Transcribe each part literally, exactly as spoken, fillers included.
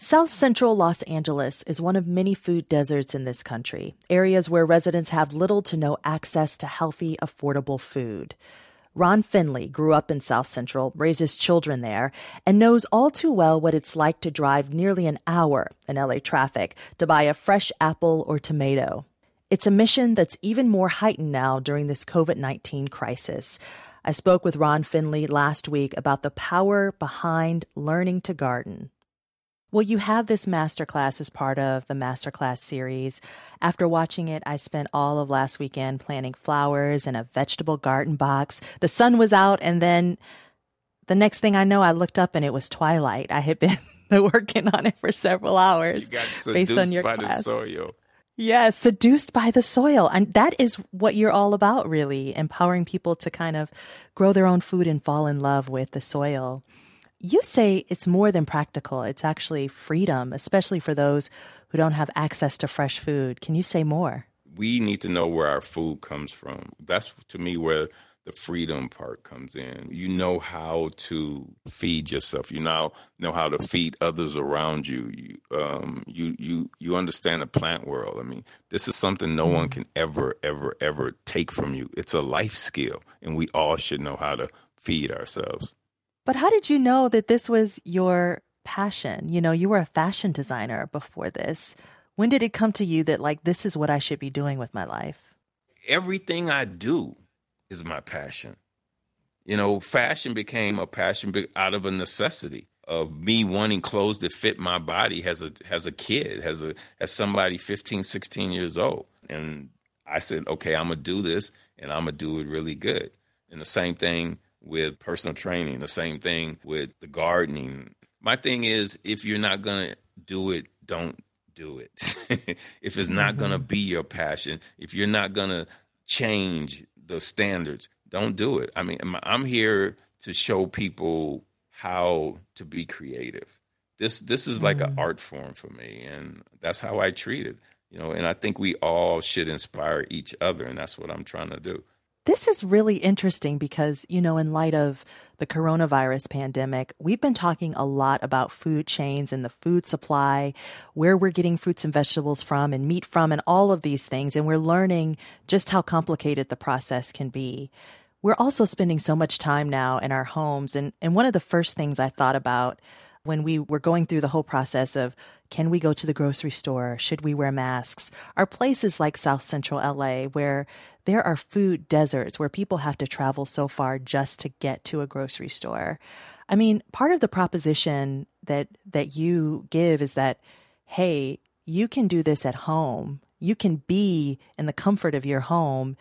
South Central Los Angeles is one of many food deserts in this country, areas where residents have little to no access to healthy, affordable food. Ron Finley grew up in South Central, raised his children there, and knows all too well what it's like to drive nearly an hour in L A traffic to buy a fresh apple or tomato. It's a mission that's even more heightened now during this covid nineteen crisis. I spoke with Ron Finley last week about the power behind learning to garden. Well, you have this masterclass as part of the masterclass series. After watching it, I spent all of last weekend planting flowers in a vegetable garden box. The sun was out, and then the next thing I know, I looked up and it was twilight. I had been working on it for several hours. You got seduced based on your by class. the soil. Yes, seduced by the soil. And that is what you're all about, really, empowering people to kind of grow their own food and fall in love with the soil. You say it's more than practical. It's actually freedom, especially for those who don't have access to fresh food. Can you say more? We need to know where our food comes from. That's, to me, where the freedom part comes in. You know how to feed yourself. You now know how to feed others around you. You, um, you, you, you understand the plant world. I mean, this is something no one can ever, ever, ever take from you. It's a life skill, and we all should know how to feed ourselves. But how did you know that this was your passion? You know, you were a fashion designer before this. When did it come to you that, like, this is what I should be doing with my life? Everything I do is my passion. You know, fashion became a passion out of a necessity of me wanting clothes that fit my body as a as a kid, as a as somebody fifteen, sixteen years old. And I said, okay, I'm going to do this, and I'm going to do it really good. And the same thing with personal training, the same thing with the gardening. My thing is, if you're not going to do it, don't do it. If it's not mm-hmm. going to be your passion, if you're not going to change the standards, don't do it. I mean, I'm here to show people how to be creative. This this is like mm-hmm. an art form for me, and that's how I treat it. You know, and I think we all should inspire each other, and that's what I'm trying to do. This is really interesting because, you know, in light of the coronavirus pandemic, we've been talking a lot about food chains and the food supply, where we're getting fruits and vegetables from and meat from and all of these things. And we're learning just how complicated the process can be. We're also spending so much time now in our homes. And, and one of the first things I thought about when we were going through the whole process of, can we go to the grocery store? Should we wear masks? Are places like South Central L A where there are food deserts where people have to travel so far just to get to a grocery store. I mean, part of the proposition that that you give is that, hey, you can do this at home. You can be in the comfort of your home.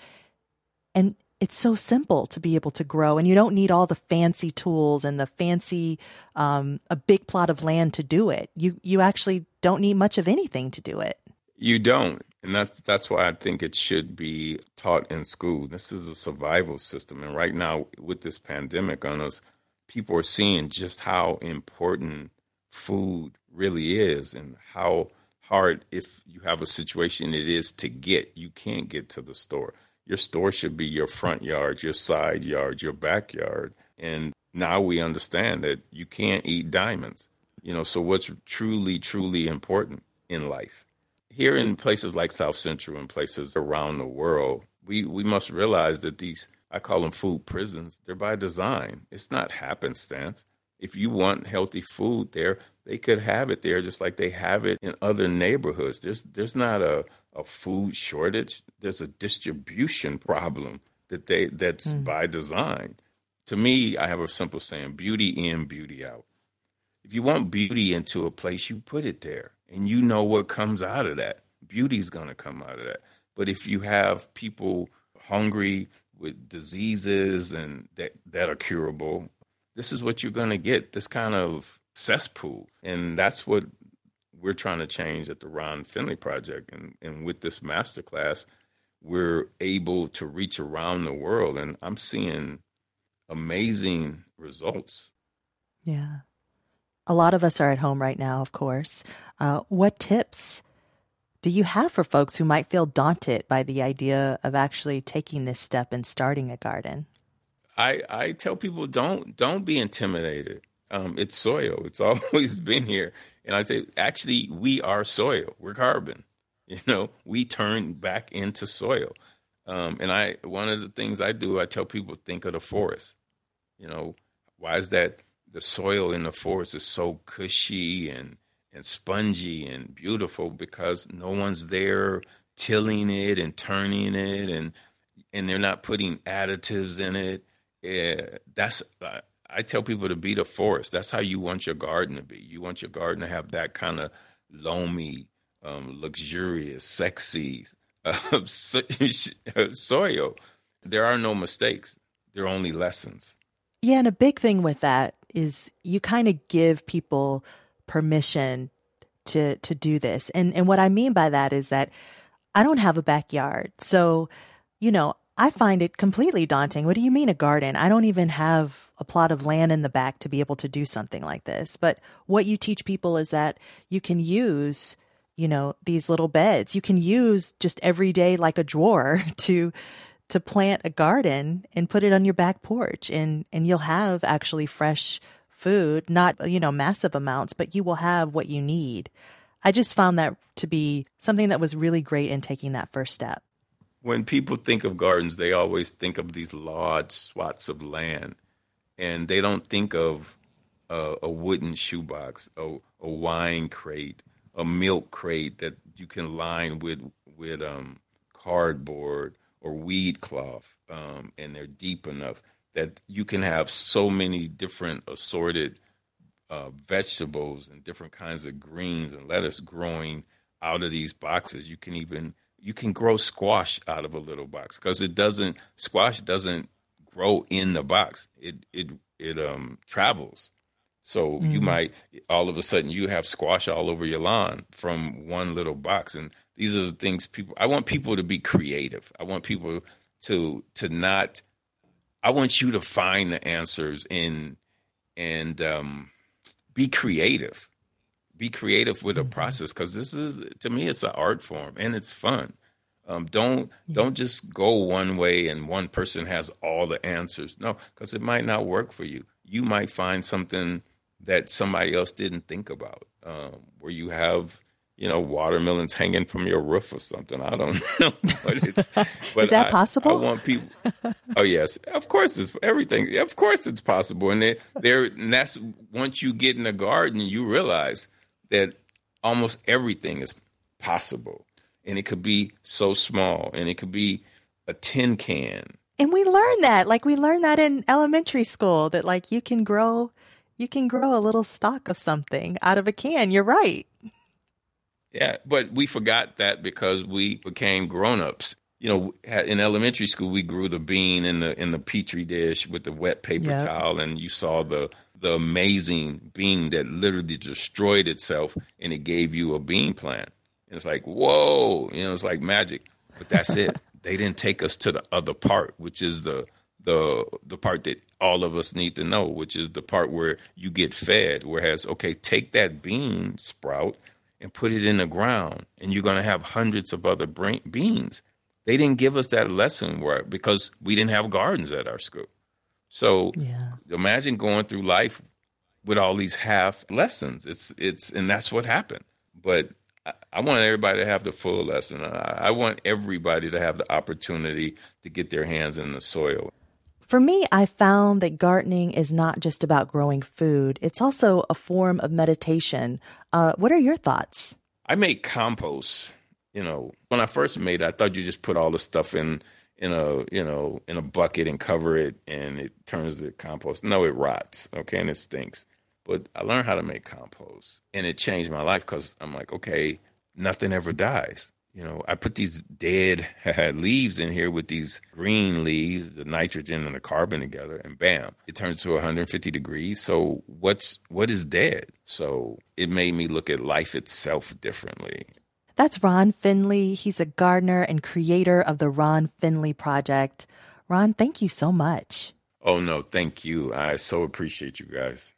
And it's so simple to be able to grow, and you don't need all the fancy tools and the fancy, um, a big plot of land to do it. You you actually don't need much of anything to do it. You don't. And that's, that's why I think it should be taught in school. This is a survival system. And right now, with this pandemic on us, people are seeing just how important food really is and how hard, if you have a situation, it is to get. You can't get to the store. Your store should be your front yard, your side yard, your backyard. And now we understand that you can't eat diamonds. You know, so what's truly, truly important in life? Here in places like South Central and places around the world, we, we must realize that these, I call them food prisons, they're by design. It's not happenstance. If you want healthy food there, they could have it there just like they have it in other neighborhoods. There's there's not a, a food shortage. There's a distribution problem that they that's mm. by design. To me, I have a simple saying, beauty in, beauty out. If you want beauty into a place, you put it there. And you know what comes out of that. Beauty's going to come out of that. But if you have people hungry with diseases and that, that are curable, this is what you're going to get, this kind of cesspool. And that's what we're trying to change at the Ron Finley Project. And, and with this masterclass, we're able to reach around the world. And I'm seeing amazing results. Yeah. A lot of us are at home right now, of course. Uh, what tips do you have for folks who might feel daunted by the idea of actually taking this step and starting a garden? I, I tell people don't don't be intimidated. Um, it's soil. It's always been here. And I say, actually, we are soil. We're carbon. You know, we turn back into soil. Um, and I, one of the things I do, I tell people, think of the forest. You know, why is that the soil in the forest is so cushy and, and spongy and beautiful? Because no one's there tilling it and turning it, and and they're not putting additives in it. Yeah, that's uh, I tell people to be the forest. That's how you want your garden to be. You want your garden to have that kind of loamy, um, luxurious, sexy uh, soil. There are no mistakes. There are only lessons. Yeah, and a big thing with that is you kind of give people permission to to do this. And and what I mean by that is that I don't have a backyard. So, you know, I find it completely daunting. What do you mean a garden? I don't even have a plot of land in the back to be able to do something like this. But what you teach people is that you can use, you know, these little beds. You can use just every day like a drawer to to plant a garden and put it on your back porch, and and you'll have actually fresh food, not, you know, massive amounts, but you will have what you need. I just found that to be something that was really great in taking that first step. When people think of gardens, they always think of these large swaths of land, and they don't think of uh, a wooden shoebox, a, a wine crate, a milk crate that you can line with with um, cardboard or weed cloth, um, and they're deep enough that you can have so many different assorted uh, vegetables and different kinds of greens and lettuce growing out of these boxes. You can even You can grow squash out of a little box, because it doesn't squash doesn't grow in the box. It it it um travels. So mm-hmm. you might all of a sudden you have squash all over your lawn from one little box. And these are the things people. I want people to be creative. I want people to to not. I want you to find the answers in and um, be creative. Be creative with a process, because this is, to me, it's an art form and it's fun. Um, don't yeah. don't just go one way and one person has all the answers. No, because it might not work for you. You might find something that somebody else didn't think about, um, where you have, you know, watermelons hanging from your roof or something. I don't know, but it's. But is that I, possible? I want people. Oh yes, of course it's everything. Of course it's possible, and they, there. And that's once you get in the garden, you realize that almost everything is possible, and it could be so small, and it could be a tin can. And we learn that, like we learned that in elementary school, that like you can grow, you can grow a little stalk of something out of a can. You're right. Yeah, but we forgot that because we became grown-ups. You know, in elementary school, we grew the bean in the in the petri dish with the wet paper yep. towel, and you saw the the amazing bean that literally destroyed itself, and it gave you a bean plant. And it's like, whoa, you know, it's like magic. But that's it. They didn't take us to the other part, which is the the the part that all of us need to know, which is the part where you get fed. Whereas, okay, take that bean sprout and put it in the ground, and you're going to have hundreds of other beans. They didn't give us that lesson where, because we didn't have gardens at our school. So yeah. Imagine going through life with all these half lessons. It's it's and that's what happened. But I, I want everybody to have the full lesson. I, I want everybody to have the opportunity to get their hands in the soil. For me, I found that gardening is not just about growing food. It's also a form of meditation. Uh, what are your thoughts? I make compost. You know, when I first made it, I thought you just put all the stuff in in a, you know, in a bucket and cover it, and it turns to compost. No, it rots, okay, and it stinks. But I learned how to make compost, and it changed my life, because I'm like, okay, nothing ever dies. You know, I put these dead leaves in here with these green leaves, the nitrogen and the carbon together, and bam, it turns to one hundred fifty degrees. So what's what is dead? So it made me look at life itself differently. That's Ron Finley. He's a gardener and creator of the Ron Finley Project. Ron, thank you so much. Oh, no, thank you. I so appreciate you guys.